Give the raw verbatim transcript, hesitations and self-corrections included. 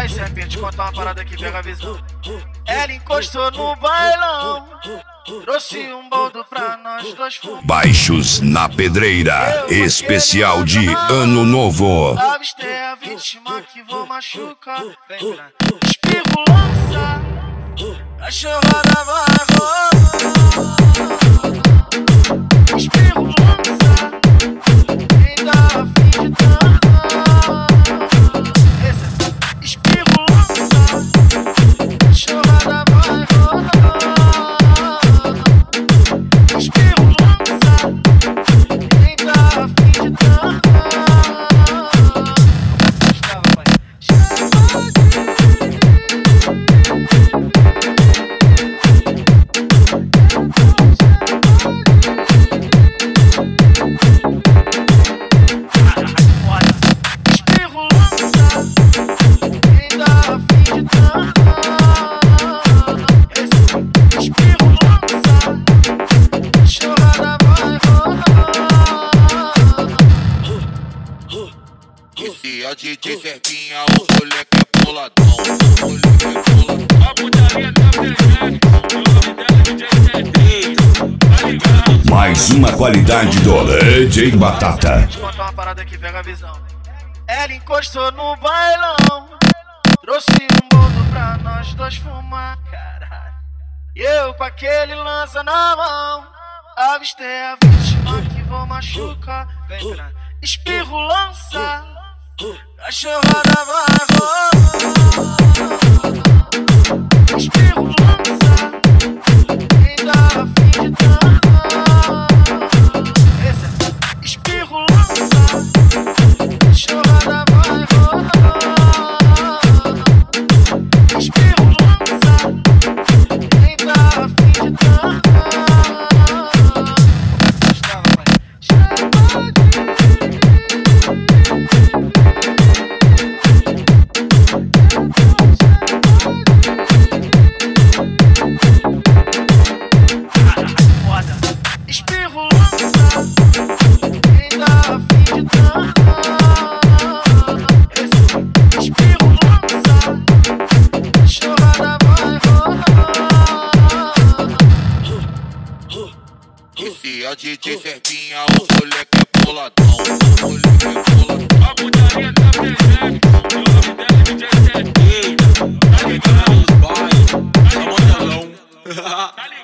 Aí, serpente, conta uma parada que pega a visão. Ela encostou no bailão, trouxe um boldo pra nós dois fumar. Baixos na Pedreira, especial de Ano Novo. Avistei a vítima que vou machucar. Vem pra espirro lança, cachorrada vai rolar. Espirro lança, quem dá a fim de dançar. Espirro lança, cachorrada vai rolar. Espirro lança, quem dá a fim de dançar. Esse é o D J Serpinha, o moleque é boladão, o moleque é boladão. A putaria tá presente, o nome dela é D J Serpinha, tá ligado? Mais uma qualidade do D J Batata. Deixa eu contar uma parada que pega a visão. Ela encostou no bailão, trouxe um boldo pra nós dois fumar, caralho. E eu com aquele lança na mão, avistei a vítima que vou machucar. Vem pra espirro lança, cachorrada vai rolar. Espirro lança, quem dá a fim de dançar. Esse é espirro lança, cachorrada vai rolar. Espirro lança, quem dá a fim de dançar. Espirro lança, quem dá a fim de dançar. Espirro lança, cachorrada vai rolar. Esse é o D J Serpinha, o moleque é boladão, o moleque é boladão. A putaria tá presente, o nome dela é D J Serpinha, tá ligado? Os bailes, tá ligado?